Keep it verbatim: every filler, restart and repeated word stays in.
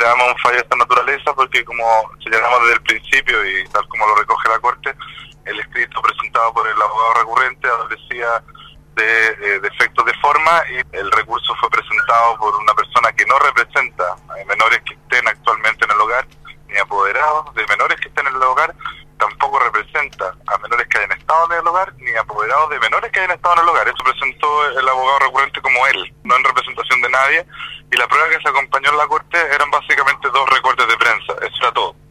consideramos un fallo de esta naturaleza porque, como señalamos desde el principio y tal como lo recoge la Corte, el escrito presentado por el abogado recurrente adolecía de eh, defectos de forma y el recurso fue presentado por una persona que no representa a menores que estén actualmente en el hogar, ni apoderados de menores que estén en el hogar, tampoco representa a menores que hayan estado en el hogar, ni apoderados de menores que hayan estado en el hogar. Eso presentó el abogado recurrente como él, no en representación de nadie, y la prueba que se acompañó en la Corte eran básicamente dos recortes